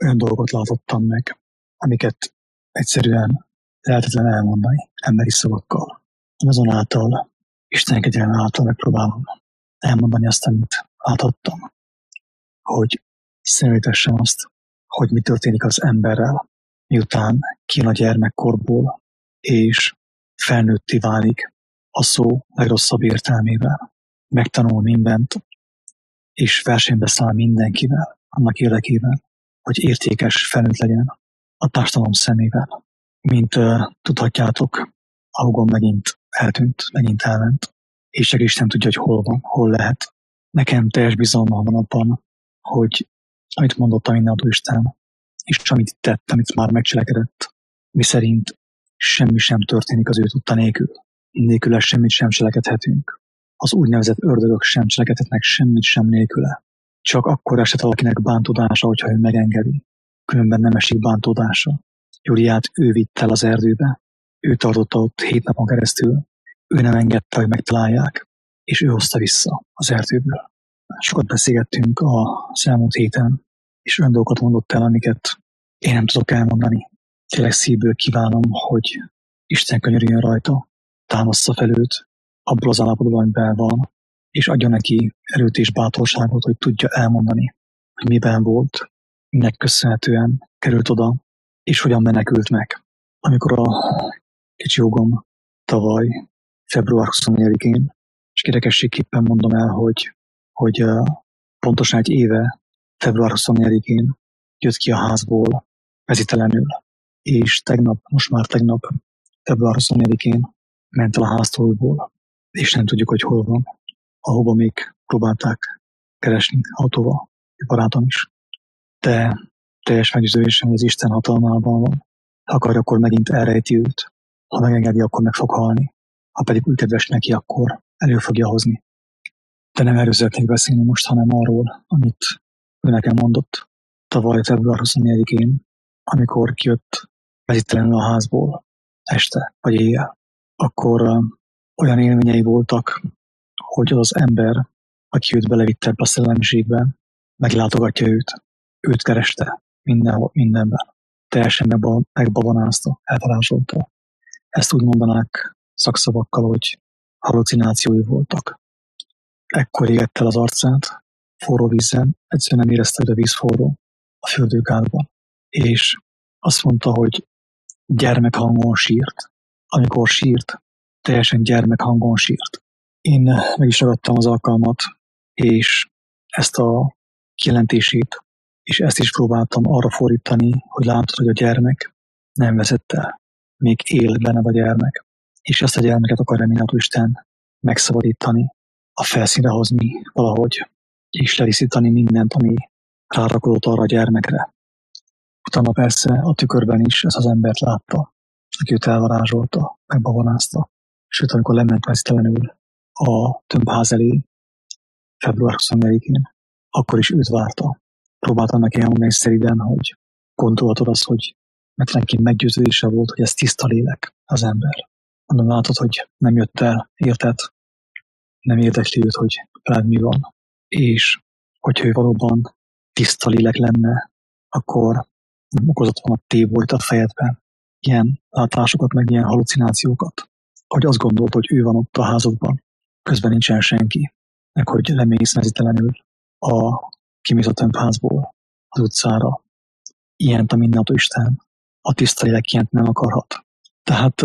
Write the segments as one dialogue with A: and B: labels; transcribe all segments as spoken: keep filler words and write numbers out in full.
A: olyan dolgokat látottam meg, amiket egyszerűen lehetetlen elmondani emberi szavakkal. Azonáltal, Isten kegyelme által megpróbálom elmondani azt, amit láthattam, hogy szemléltessem azt, hogy mi történik az emberrel, miután kijön a gyermekkorból, és felnőtté válik a szó legrosszabb értelmével. Megtanul mindent, és versenybe száll mindenkivel, annak érdekében, hogy értékes felnőtt legyen a társadalom szemével. Mint uh, tudhatjátok, a húgom megint eltűnt, megint elment, és csak Isten tudja, hogy hol van, hol lehet. Nekem teljes bizalmam van abban, hogy amit mondott a mindenható Isten, és amit tett, amit már megcselekedett, miszerint semmi sem történik az ő tudta nélkül. Nélküle semmit sem cselekedhetünk. Az úgynevezett ördögök sem cselekedhetnek semmit sem nélküle. Csak akkor esett valakinek bántódása, hogyha ő megengedi. Különben nem esik bántódása. Júliát ő vitt el az erdőbe, ő tartotta ott hét napon keresztül, ő nem engedte, hogy megtalálják, és ő hozta vissza az erdőből. Sokat beszélgettünk az elmúlt héten, és olyan dolgokat mondott el, amiket én nem tudok elmondani. Tényleg szívből kívánom, hogy Isten könyörüljön rajta, támassza fel őt abból az állapotból, amiben van, és adja neki erőt és bátorságot, hogy tudja elmondani, hogy miben volt, minek köszönhetően került oda, és hogyan menekült meg. Amikor a kicsi húgom tavaly február huszonnégyedikén, és kerekességképpen mondom el, hogy, hogy pontosan egy éve február huszonnégyedikén jött ki a házból vezitelenül, és tegnap, most már tegnap február huszonnégyedikén ment el a háztóból, és nem tudjuk, hogy hol van. A húgomék próbálták keresni autóval, a barátom is. De teljes meggyőződésem, hogy az Isten hatalmában van. Ha akarja, akkor megint elrejti őt. Ha megengedi, akkor meg fog halni. Ha pedig úgy kedves neki, akkor elő fogja hozni. De nem erről szeretnék beszélni most, hanem arról, amit ő nekem mondott. Tavaly február huszonnégyedikén, amikor kijött vezitelenül a házból, este vagy éjjel, akkor uh, olyan élményei voltak, hogy az az ember, aki őt belevitte ebbe a szellemiségbe, meglátogatja őt. Őt kereste mindenhol, mindenben. Teljesen megbabonázta, elvarázsolta. Ezt úgy mondanák szakszavakkal, hogy hallucinációi voltak. Ekkor égett el az arcát, forró vízzel, egyszerűen nem érezte, hogy a víz forró a fürdőkádban. És azt mondta, hogy gyermekhangon sírt. Amikor sírt, teljesen gyermekhangon sírt. Én meg is ragadtam az alkalmat, és ezt a kijelentését, és ezt is próbáltam arra fordítani, hogy látod, hogy a gyermek nem veszett el. Még él benne a gyermek. És ezt a gyermeket akarja mindenható Isten megszabadítani, a felszínre hozni valahogy, és ledisztítani mindent, ami rárakodott arra a gyermekre. Utána persze a tükörben is ezt az embert látta, aki őt elvarázsolta, megbabonázta. Sőt, amikor lement veztelenül a tömbház elé, február huszonnégyedikén, akkor is őt várta. Próbáltam neki elmondani szeriden, hogy gondolatod az, hogy mert neki meggyőződése volt, hogy ez tiszta lélek az ember. Mondom, látod, hogy nem jött el, érted? Nem érdekli őt, hogy veled mi van. És hogyha ő valóban tiszta lélek lenne, akkor nem okozott volna tébolyt a fejedben. Ilyen látásokat, meg ilyen hallucinációkat. Hogy azt gondolt, hogy ő van ott a házadban, közben nincsen senki. Meg hogy lemész mezitelenül a kimész a tömbházból az utcára. Ilyent a mindenható Isten. A tiszta lélek ilyent nem akarhat. Tehát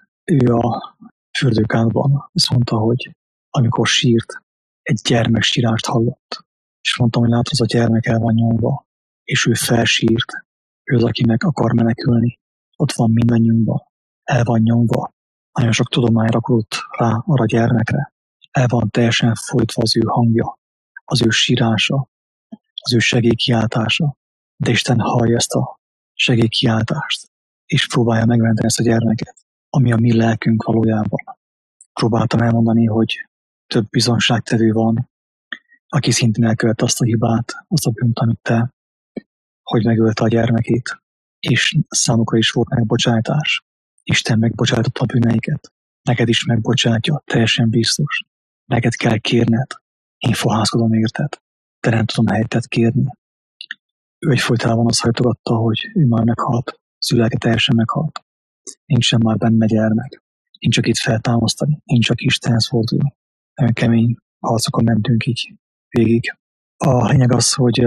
A: ő a fürdőkádban azt mondta, hogy amikor sírt, egy gyermek sírást hallott. És mondtam, hogy látod, az a gyermek el van nyomva, és ő felsírt. Ő az, aki meg akar menekülni. Ott van mindannyiunkban. El van nyomva. Nagyon sok tudomány rakodott rá arra a gyermekre. El van teljesen folytva az ő hangja, az ő sírása, az ő segélykiáltása. De Isten hallja ezt a segélykiáltást, és próbálja megmenteni ezt a gyermeket, ami a mi lelkünk valójában. Próbáltam elmondani, hogy több bizonságtevő van, aki szintén elkövette azt a hibát, azt a bűnt, amit te, hogy megölte a gyermekét, és számukra is volt megbocsátás. Isten megbocsájtotta a bűneiket. Neked is megbocsátja, teljesen biztos. Neked kell kérned. Én fohászkodom érted, de nem tudom helyettet kérni. Ő egyfolytában azt hajtogatta, hogy ő már meghalt, szülelke teljesen meghalt. Nincsen már benne gyermek. Nincs csak itt feltámasztani, nincs csak Istenhez fordulni. Nagyon kemény harcokon mentünk így végig. A lényeg az, hogy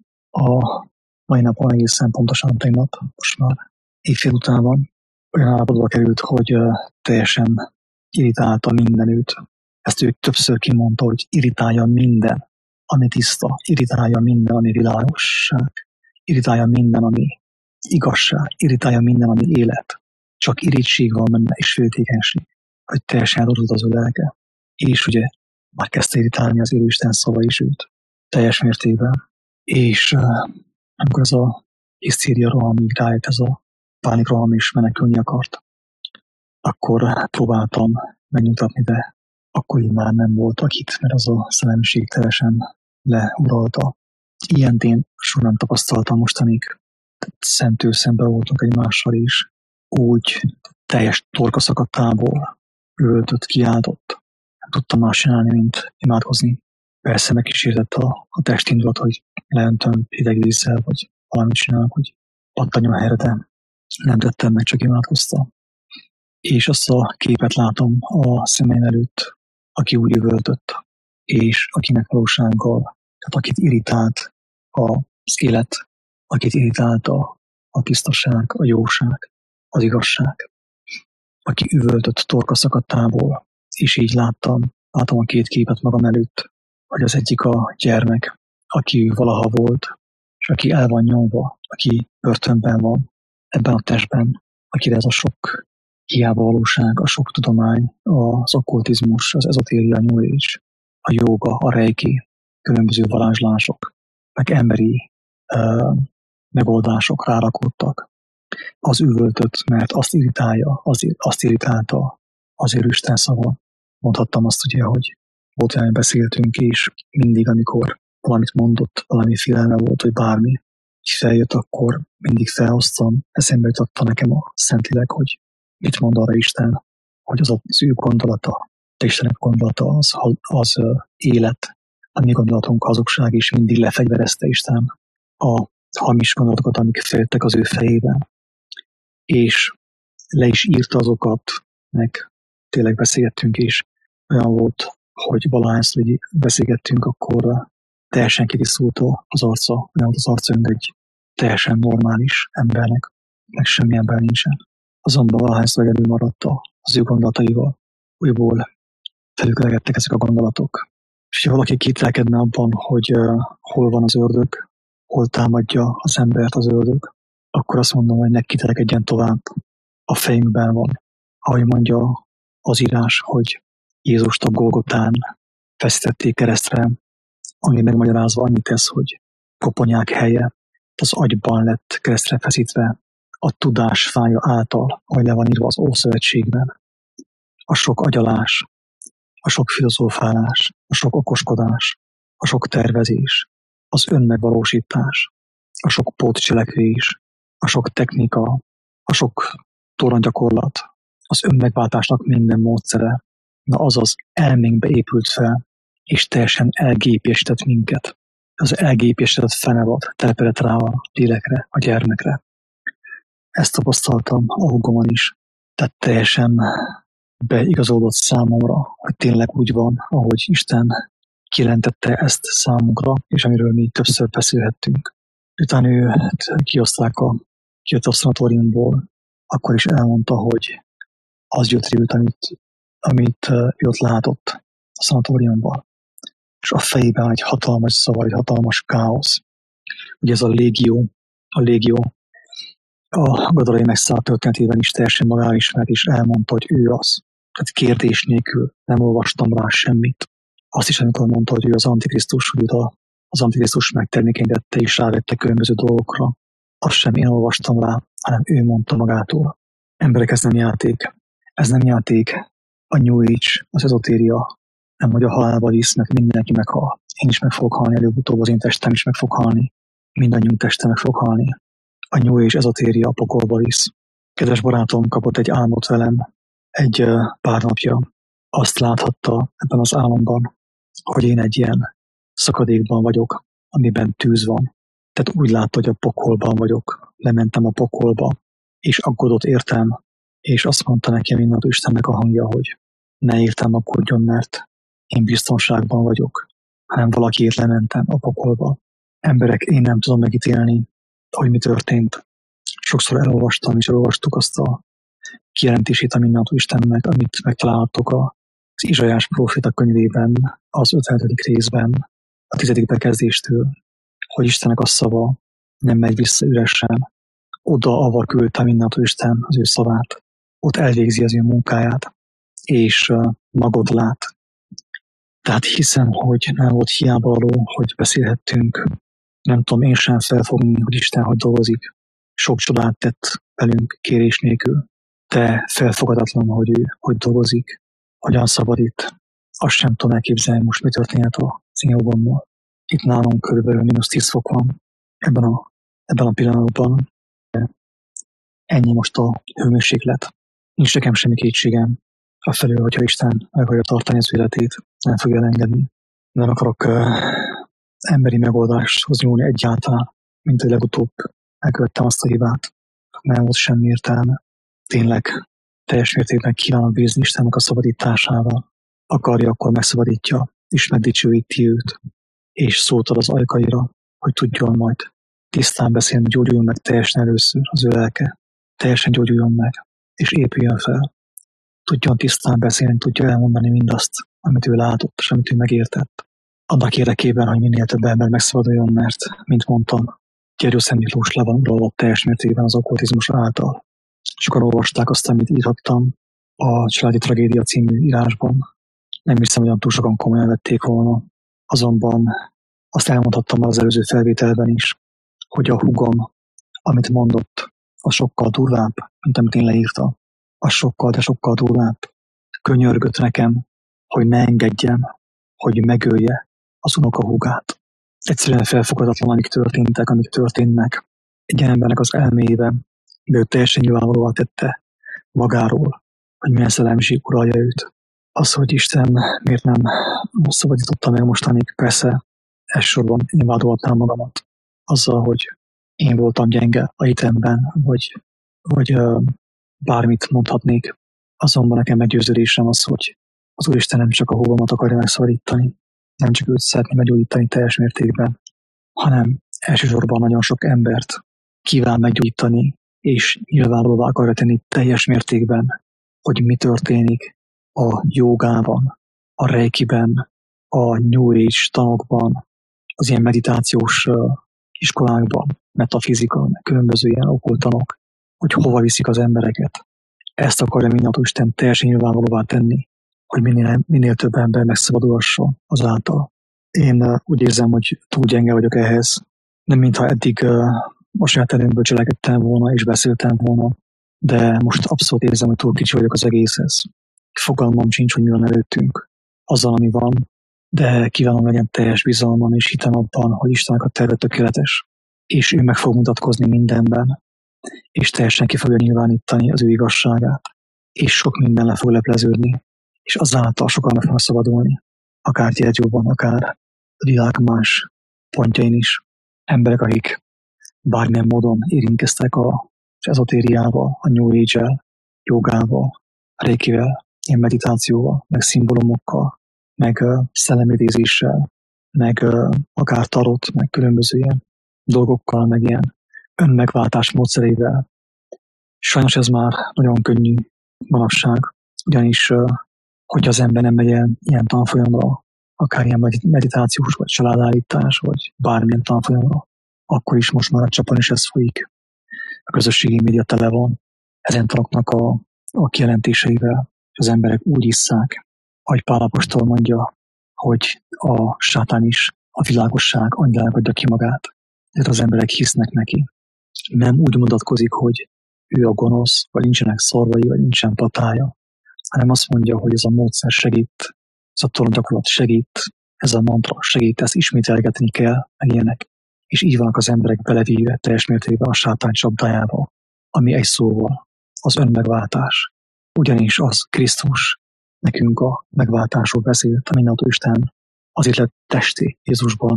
A: a mai napon egészen pontosan tegnap, most már éjfél után van, olyan állapotba került, hogy teljesen irritálta mindenütt. Ezt ő többször kimondta, hogy irritálja minden, ami tiszta, irritálja minden, ami világosság, irritálja minden, ami igazság, irritálja minden, ami élet. Csak irítség van benne, és féltékenység, hogy teljesen elrodult az ő lelke. És ugye már kezdte irritálni az élő Isten szava is őt, teljes mértékben. És uh, amikor ez a hisztéria roham így rájött, ez a pánik roham is menekülni akart, akkor próbáltam megnyugtatni, de akkor így már nem volt akit, mert az a szellemiség teljesen leuralta. Ilyent én soha nem tapasztaltam mostanig. Szentől szembe voltunk egymással is. Úgy teljes torka szakadtából öltött, kiáltott. Nem tudtam más csinálni, mint imádkozni. Persze megkísértett a, a testindulat, hogy leöntöm hideg vízzel, vagy valamit csinálok, hogy pattanjon a helyre, de nem tettem meg, csak imádkoztam. És azt a képet látom a szemeim előtt, aki úgy üvöltött, és akinek valósággal, tehát akit irritált az élet, akit irritált a, a tisztaság, a jóság, az igazság, aki üvöltött torka szakadtából, és így láttam, látom a két képet magam előtt, hogy az egyik a gyermek, aki valaha volt, és aki el van nyomva, aki börtönben van, ebben a testben, akire ez a sok hiába valóság, a sok tudomány, az okkultizmus, az ezotéria, a New Age, a jóga, a reiki, különböző varázslások, meg emberi uh, megoldások rárakódtak. Az üvöltött, mert azt irritálja, az, azt irritálta az élő Isten szava. Mondhattam azt ugye, hogy volt olyan, beszéltünk, és mindig, amikor valamit mondott, valami félelme volt, hogy bármi feljött, akkor mindig felhoztam, eszembe jutotta nekem a Szentlélek, hogy mit mond arra Isten, hogy az az ő gondolata, de Istenek gondolata az, az élet, a mi gondolatunk hazugság, és mindig lefegyverezte Isten a hamis gondolatokat, amik féltek az ő fejében. És le is írta azokat, meg tényleg beszélgettünk, és olyan volt, hogy valahányszor beszélgettünk, akkor teljesen kitisztult az arca, olyan volt az arca, mint egy teljesen normális embernek, meg semmi ember nincsen. Azonban valahányszor egyedül maradt az ő gondolataival, újból felüklegettek ezek a gondolatok. És ha valaki kételkedne abban, hogy uh, hol van az ördög, hol támadja az embert az ördög, akkor azt mondom, hogy ne kételkedjen tovább. A fejünkben van. Ahogy mondja az írás, hogy Jézust a Golgotán feszítették keresztre, ami megmagyarázva annyit tesz, hogy koponyák helye az agyban lett keresztre feszítve, a tudás fája által, ahogy le van írva az Ószövetségben. A sok agyalás, a sok filozófálás, a sok okoskodás, a sok tervezés, az önmegvalósítás, a sok pótcselekvés, a sok technika, a sok toronygyakorlat, az önmegváltásnak minden módszere, na azaz elménkbe épült fel, és teljesen elgépésített minket. Az elgépésített fenevad telepedett rá a lélekre, a gyermekre. Ezt tapasztaltam a húgomon is. Tehát teljesen beigazolódott számomra, hogy tényleg úgy van, ahogy Isten kijelentette ezt számunkra, és amiről mi többször beszélhettünk. Utána ő kioszták a, kijött a szanatóriumból, akkor is elmondta, hogy az jött rült, amit, amit ő ott látott a szanatóriumban. És a fejében egy hatalmas szavar, egy hatalmas káosz. Ugye ez a légió, a légió a Gadarai megszállt történetében is teljesen magára ismert, és elmondta, hogy ő az. Tehát kérdés nélkül nem olvastam rá semmit. Azt is, amikor mondta, hogy ő az Antikrisztus, hogy az Antikrisztus megtermékenyítette és rávette különböző dolgokra. Azt sem én olvastam rá, hanem ő mondta magától. Emberek, ez nem játék. Ez nem játék. A New Age, az ezotéria, nem hogy a halálba visz, mert mindenki meghal. Én is meg fogok halni, előbb-utóbb az én testem is meg fog halni. Mindannyiunk teste meg fog halni. A New Age ezotéria a pokolba visz. Kedves barátom kapott egy álmot velem egy pár napja. Azt láthatta ebben az álomban, hogy én egy ilyen szakadékban vagyok, amiben tűz van. Tehát úgy látta, hogy a pokolban vagyok. Lementem a pokolba, és aggódott értem, és azt mondta neki a mindenható Istennek a hangja, hogy ne értem aggódjon, mert én biztonságban vagyok, hanem valakiért lementem a pokolba. Emberek, én nem tudom megítélni, hogy mi történt. Sokszor elolvastam, és elolvastuk azt a kijelentését a mindenható Istennek, amit megtalálhatok az Izsaiás próféta könyvében, az ötvenedik részben, a tizedik bekezdéstől, hogy Istennek a szava nem megy vissza üresen. Oda, ahova küldte mindenható Isten az ő szavát. Ott elvégzi az ő munkáját, és magot lát. Tehát hiszem, hogy nem volt hiába való, hogy beszélhettünk. Nem tudom én sem felfogni, hogy Isten hogy dolgozik. Sok csodát tett velünk kérés nélkül, de felfogadatlan, hogy ő hogy dolgozik, hogyan szabadít. Azt sem tudom elképzelni most, mi történhet a színjobommal. Itt nálunk körülbelül mínusz tíz fok van ebben a, ebben a pillanatban. Ennyi most a hőmérséklet. Nincs nekem semmi kétségem. Afelől, hogyha Isten meg akarja tartani az életét, nem fogja elengedni. Nem akarok uh, emberi megoldáshoz nyúlni egyáltalán, mint hogy legutóbb elkövettem azt a hibát. Nem volt semmi értelme. Tényleg teljes mértékben kívánom bízni Istennek a szabadításával. Akarja, akkor megszabadítja, és megdicsőíti őt. És szólt ad az ajkaira, hogy tudjon majd tisztán beszélni, gyógyuljon meg teljesen először az ő lelke. Teljesen gyógyuljon meg, és épüljön fel. Tudjon tisztán beszélni, tudja elmondani mindazt, amit ő látott, és amit ő megértett. Annak érdekében, hogy minél több ember megszabaduljon, mert, mint mondtam, Gyergyó Szent Miklós le van uralva teljes mértékben az okkultizmus által. Sokan olvasták azt, amit írhattam a Családi Tragédia című írásban. Nem hiszem, hogy túl sokan komolyan vették volna. Azonban azt elmondhattam már az előző felvételben is, hogy a húgom, amit mondott, az sokkal durvább, mint amit én leírtam. Az sokkal, de sokkal durvább. Könyörgött nekem, hogy ne engedjem, hogy megölje az unokahúgát. Egyszerűen felfogadatlan, amik történtek, amik történnek egy embernek az elméjében, de ő teljesen nyilvánvalóan tette magáról, hogy milyen szellemiség uralja őt. Az, hogy Isten miért nem szabadította meg mostanig, persze elsősorban én vádolhatnám magamat azzal, hogy én voltam gyenge a hitemben, vagy, vagy uh, bármit mondhatnék. Azonban nekem meggyőződésem az, hogy az Úristen nem csak a húgomat akarja megszabadítani, nem csak őt szeretné meggyógyítani teljes mértékben, hanem elsősorban nagyon sok embert kíván meggyógyítani, és nyilvánvalóvá akarja tenni teljes mértékben, hogy mi történik a jogában, a reikiben, a New Age tanokban, az ilyen meditációs iskolákban, metafizika, különböző ilyen okkultanok, hogy hova viszik az embereket. Ezt akarja mindenható Isten teljesen nyilvánvalóvá tenni, hogy minél, minél több ember megszabadulhasson azáltal. Én úgy érzem, hogy túl gyenge vagyok ehhez. Nem mintha eddig a saját erőmből cselekedtem volna és beszéltem volna, de most abszolút érzem, hogy túl kicsi vagyok az egészhez. Fogalmam sincs, hogy mi van előttünk, azzal, ami van, de kívánom legyen teljes bizalmam és hitem abban, hogy Istennek a terve tökéletes, és ő meg fog mutatkozni mindenben, és teljesen ki fogja nyilvánítani az ő igazságát, és sok minden le fog lepleződni, és azáltal sokan meg fognak szabadulni, akár Gyergyóban, akár a világ más pontjain is. Emberek, akik bármilyen módon érintkeztek az ezotériával, a New Age-el, jogával, reikivel, ilyen meditációval, meg szimbólumokkal, meg uh, szellemidézéssel, meg uh, akár tarot, meg különböző ilyen dolgokkal, meg ilyen önmegváltás módszerével. Sajnos ez már nagyon könnyű manapság, ugyanis uh, hogyha az ember nem megy el ilyen tanfolyamra, akár ilyen meditációs, vagy családállítás, vagy bármilyen tanfolyamra, akkor is most már a csapon is ez folyik. A közösségi média tele van ezen tanoknak a, a kijelentéseivel, és az emberek úgy isszák, ahogy Pál apostol mondja, hogy a sátán is, a világosság angyalnak adja ki magát. Ezért az emberek hisznek neki. Nem úgy mutatkozik, hogy ő a gonosz, vagy nincsenek szarvai, vagy nincsen patája, hanem azt mondja, hogy ez a módszer segít, ez a tornagyakorlat segít, ez a mantra segít, ezt ismételgetni kell, meg ilyenek. És így vannak az emberek belevéve teljes mértékben a sátán csapdájába, ami egy szóval az önmegváltás. Ugyanis az Krisztus nekünk a megváltásról beszélt, a mindenható Isten azért lett testé Jézusban,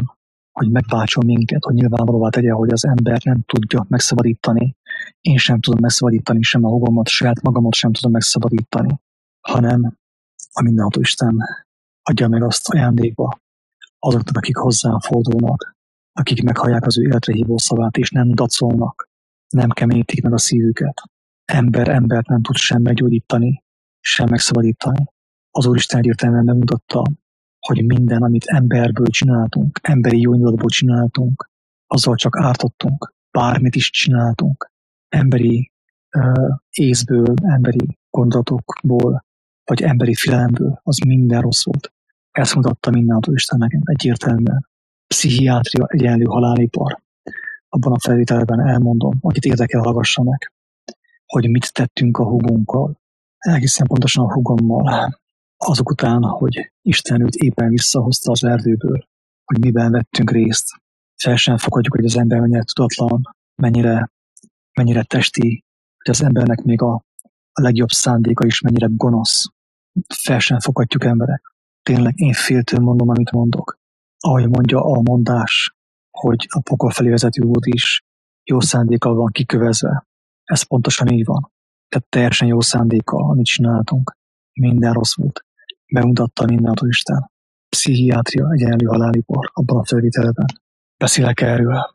A: hogy megváltson minket, hogy nyilvánvalóvá tegye, hogy az ember nem tudja megszabadítani. Én sem tudom megszabadítani, sem a hugomat, saját magamat sem tudom megszabadítani, hanem a mindenható Isten adja meg azt ajándékba azoknak, akik hozzám fordulnak, akik meghallják az ő életre hívó szavát, és nem dacolnak, nem keménítik meg a szívüket. Ember embert nem tud sem meggyógyítani, sem megszabadítani. Az Úristen egyértelműen megmutatta, hogy minden, amit emberből csináltunk, emberi jóindulatból csináltunk, azzal csak ártottunk, bármit is csináltunk, emberi uh, észből, emberi gondolatokból, vagy emberi félelemből, az minden rossz volt. Ezt mutatta mindenható Isten nekem egyértelműen. Pszichiátria egyenlő halálipar. Abban a felvételben elmondom, akit érdekel, hallgassa meg, hogy mit tettünk a hugunkkal, egészen pontosan a hugommal, azok után, hogy Isten őt éppen visszahozta az erdőből, hogy miben vettünk részt. Fel sem fogadjuk, hogy az ember mennyire tudatlan, mennyire, mennyire testi, hogy az embernek még a, a legjobb szándéka is mennyire gonosz. Fel sem fogadjuk, emberek. Tényleg én féltől mondom, amit mondok. Ahogy mondja a mondás, hogy a pokol felé vezető út is jó szándékkal van kikövezve. Ez pontosan így van. Tehát teljesen jó szándékkal, amit csináltunk. Minden rossz volt. Megmutatta mindenható Isten. Pszichiátria egyenlő halálipar abban a felvételben. Beszélek erről.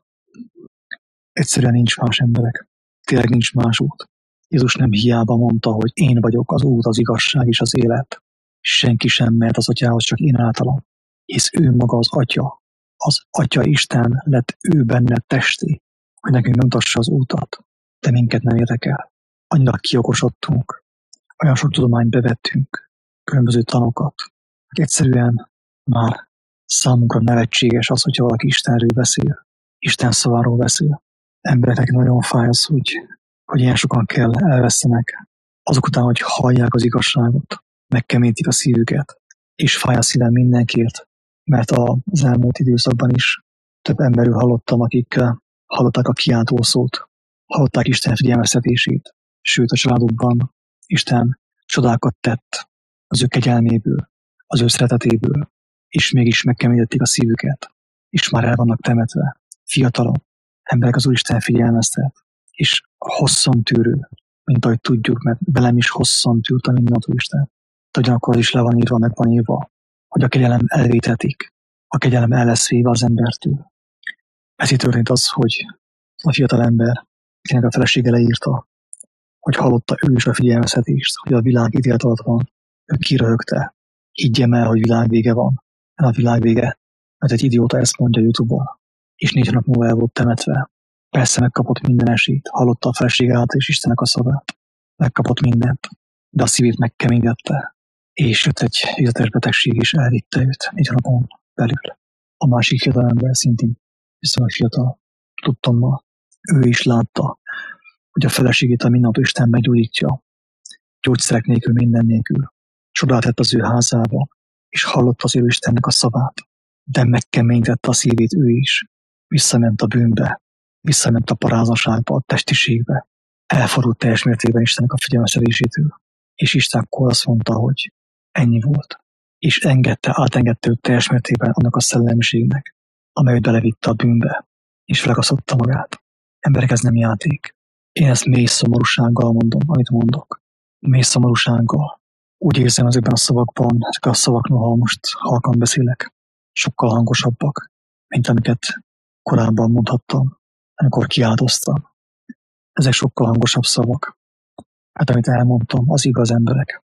A: Egyszerűen nincs más, emberek. Tényleg nincs más út. Jézus nem hiába mondta, hogy én vagyok az út, az igazság és az élet. Senki sem mehet az atyához, csak én általam. Hisz ő maga az atya. Az atya Isten lett ő benne testé, hogy nekünk megmutassa az útat. De minket nem érdekel. Annyira kiokosodtunk. Olyan sok tudományt bevettünk. Különböző tanokat. Hogy egyszerűen már számunkra nevetséges az, hogyha valaki Istenről beszél. Isten szaváról beszél. Embereknek nagyon fáj az, hogy, hogy ilyen sokan kell elvesztenek. Azok után, hogy hallják az igazságot, megkemítik a szívüket, és fáj a szívem mindenkiért, mert az elmúlt időszakban is több emberről hallottam, akik hallották a kiáltó szót, hallották Isten figyelmeztetését, sőt a családokban Isten csodákat tett az ő kegyelméből, az ő szeretetéből, és mégis megkemítették a szívüket, és már el vannak temetve. Fiatalok, emberek, az Úristen figyelmeztet, és hosszan tűrő, mint ahogy tudjuk, mert velem is hosszan tűrt a mindenható Isten. De ugyanakkor az is le van írva, meg van írva, hogy a kegyelem elvétetik, a kegyelem el lesz véve az embertől. Ezért történt az, hogy a fiatal ember, akinek a felesége leírta, hogy hallotta ő is a figyelmeztetést, hogy a világ ítélet alatt van, ő kiröhögte. Higgyem el, hogy világ vége van. El a világ vége, mert egy idióta ezt mondja YouTube-on, és négy nap múlva el volt temetve. Persze megkapott minden esélyt, hallotta a felesége által és Istennek a szavát. Megkapott mindent, de a szívét megkeményedte, és jött egy életes betegség, és elvitte őt négy napon belül. A másik fiatal ember szintén viszonylag fiatal, tudtam ma, ő is látta, hogy a feleségét a mindenható Isten meggyógyítja, gyógyszerek nélkül, minden nélkül. Csodát tett az ő házába, és hallotta az ő Istennek a szavát, de megkeményítette a szívét ő is. Visszament a bűnbe, visszament a parázaságba, a testiségbe, elfordult teljes mértékben Istennek a figyelmeztetésétől, és Isten akkor azt mondta, hogy ennyi volt, és engedte, átengedte őt teljes mértékben annak a szellemiségnek, amely belevitte a bűnbe, és felakasztotta magát. Emberek, ez nem játék. Én ezt mély szomorúsággal mondom, amit mondok. Mély szomorúsággal. Úgy érzem ezekben a szavakban, ezek a szavak, noha most halkan beszélek, sokkal hangosabbak, mint amiket korábban mondhattam, amikor kiáltoztam. Ezek sokkal hangosabb szavak. Hát amit elmondtam, az igaz, emberek.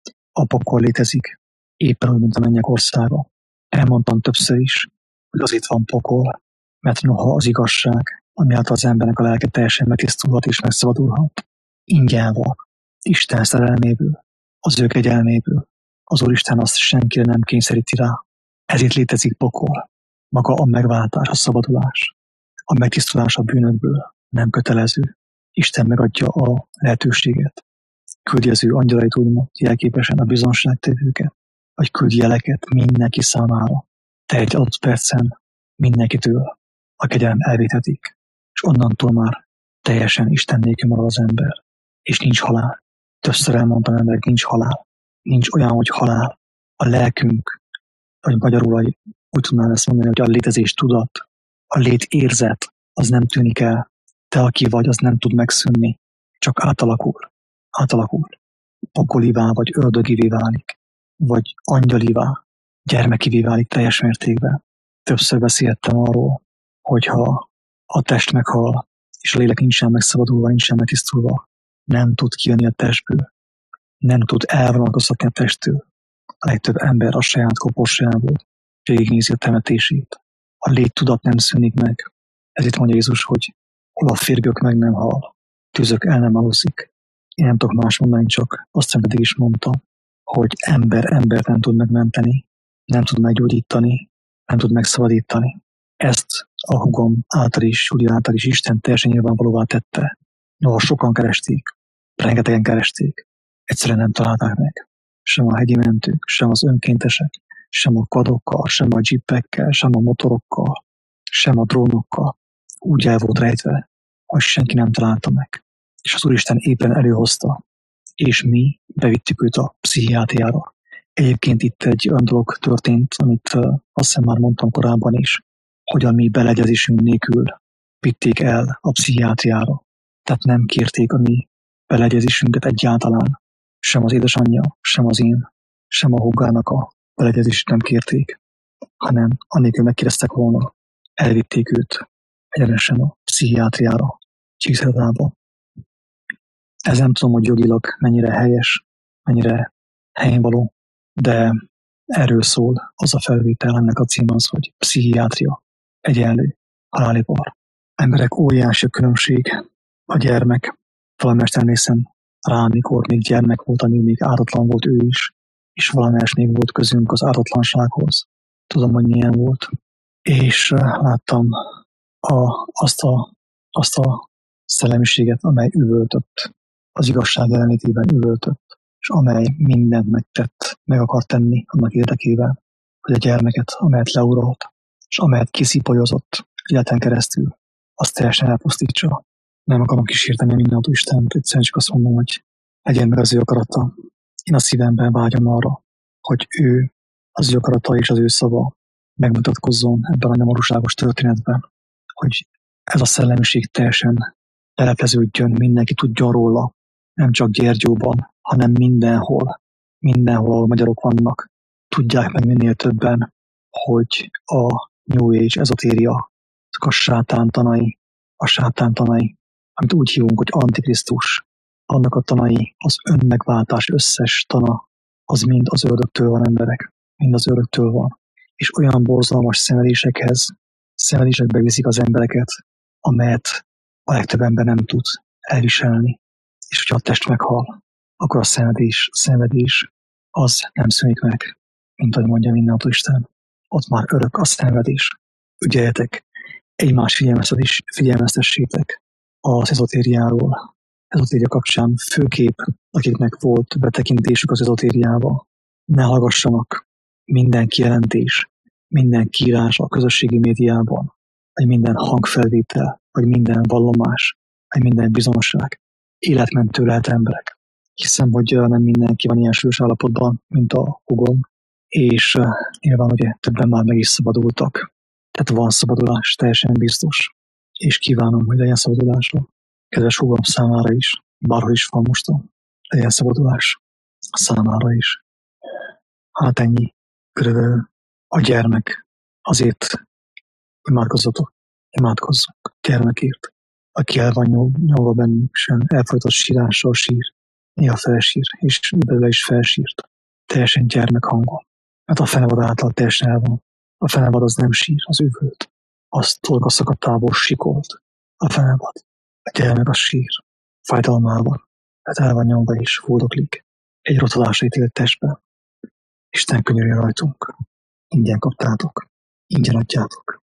A: A pokol létezik, éppen úgy, mint a mennyek országa. Elmondtam többször is, hogy azért van pokol, mert noha az igazság, ami által az embernek a lelke teljesen megtisztulhat és megszabadulhat, ingyen van, Isten szerelméből, az ő kegyelméből. Az Úristen azt senkire nem kényszeríti rá. Ezért létezik pokol, maga a megváltás, a szabadulás, a megtisztulás a bűnökből nem kötelező. Isten megadja a lehetőséget. Küldi az ő angyalait úgymond jelképesen a bizonságtevőket, vagy küldi jeleket mindenki számára. De egy adott percen mindenkitől a kegyelem elvétetik, és onnantól már teljesen Isten nélkül marad az ember, és nincs halál. Többször elmondtam emberek, nincs halál. Nincs olyan, hogy halál. A lelkünk, vagy magyarul úgy tudnám ezt mondani, hogy a létezés tudat A lét érzet, az nem tűnik el. Te, aki vagy, az nem tud megszűnni. Csak átalakul. Átalakul. Pokolivá vagy ördögivé válik. Vagy angyalivá, gyermekivé válik teljes mértékben. Többször beszéltem arról, hogyha a test meghal, és a lélek nincsen megszabadulva, nincsen megtisztulva, nem tud kijönni a testből. Nem tud elvonatkoztatni a testtől. A legtöbb ember a saját koporsjából végignézi a temetését. A léttudat nem szűnik meg. Ezért mondja Jézus, hogy hol a férgök meg nem hal, tüzök el nem aluszik. Én nem tudok más mondani, csak azt eddig is mondtam, hogy ember embert nem tud megmenteni, nem tud meggyógyítani, nem tud megszabadítani. Ezt a hugom által is, Júlia által is Isten teljesen nyilvánvalóvá tette. Noha sokan keresték, rengetegen keresték, egyszerűen nem találták meg. Sem a hegyi mentők, sem az önkéntesek, sem a kadokkal, sem a jeepekkel, sem a motorokkal, sem a drónokkal. Úgy el volt rejtve, hogy senki nem találta meg. És az Úristen éppen előhozta, és mi bevittük őt a pszichiátriára. Egyébként itt egy olyan dolog történt, amit uh, azt hiszem már mondtam korábban is, hogy a mi beleegyezésünk nélkül vitték el a pszichiátriára. Tehát nem kérték a mi beleegyezésünket egyáltalán. Sem az édesanyja, sem az én, sem a húgának a beleegyezését nem kérték, hanem annélkül megkérdeztek volna, elvitték őt egyenesen a pszichiátriára, Csíkszeredába. Ez nem tudom, hogy jogilag mennyire helyes, mennyire helyénvaló, de erről szól az a felvétel, ennek a címe az, hogy pszichiátria, egyenlő, halálipar. Emberek, óriási különbség a gyermek. Valamelyest emlékszem rá, mikor még gyermek volt, amíg még ártatlan volt ő is, és valamelyest még volt közünk az ártatlansághoz. Tudom, hogy milyen volt. És láttam a, azt, a, azt a szellemiséget, amely üvöltött, az igazság jelenlétében üvöltött, és amely mindent megtett, meg akar tenni annak érdekében, hogy a gyermeket, amelyet leuralt, és amelyet kiszipolyozott életen keresztül, azt teljesen elpusztítsa. Nem akarom kísérteni mindenható Istent, egyszerűen csak azt mondom, hogy legyen meg az ő akarata. Én a szívemben vágyom arra, hogy ő, az ő akarata és az ő szava megmutatkozzon ebben a nyomorúságos történetben, hogy ez a szellemiség teljesen lelepleződjön, mindenki tudjon róla, nem csak Gyergyóban, hanem mindenhol, mindenhol, ahol magyarok vannak, tudják meg minél többen, hogy a New Age ezotéria, azok a sátán tanai, a sátán tanai, amit úgy hívunk, hogy Antikrisztus, annak a tanai, az önmegváltás összes tana, az mind az ördögtől van, emberek, mind az ördögtől van. És olyan borzalmas szenvedésekhez, szenvedésekbe viszik az embereket, amelyet a legtöbb ember nem tud elviselni. És hogyha a test meghal, akkor a szenvedés, szenvedés az nem szűnik meg, mint ahogy mondja mindenható Isten. Ott már örök a szenvedés. Ügyeljetek, egymás figyelmeztessétek az ezotériáról. Ezotéria kapcsán főképp, akiknek volt betekintésük az ezotériába, ne hallgassanak minden kijelentés, minden kiírás a közösségi médiában, vagy minden hangfelvétel, vagy minden vallomás, vagy minden bizonság. Életmentő lehet, emberek. Hiszem, hogy nem mindenki van ilyen súlyos állapotban, mint a hugom, és uh, nyilván ugye többen már meg is szabadultak. Tehát van szabadulás, teljesen biztos. És kívánom, hogy legyen szabadulásra. Kedves hugom számára is, bárhol is van mostan, legyen szabadulás számára is. Hát ennyi. Körülbelül a gyermek. Azért imádkozzatok, imádkozzunk gyermekért, aki el van nyomva bennünk, sem elfolytott sírással sír, néha felsír, és belőle is felsírt, teljesen gyermek hangon. Mert a fenevad által teljesen el van. A fenevad az nem sír, az üvölt. Az torka szakadtából sikolt. A fenevad. A gyermek az sír. Fájdalmával. Hát el van nyomva és fúdoklik. Egy rotolásra ítélt testben. Isten könyörüljön rajtunk. Ingyen kaptátok. Ingyen adjátok.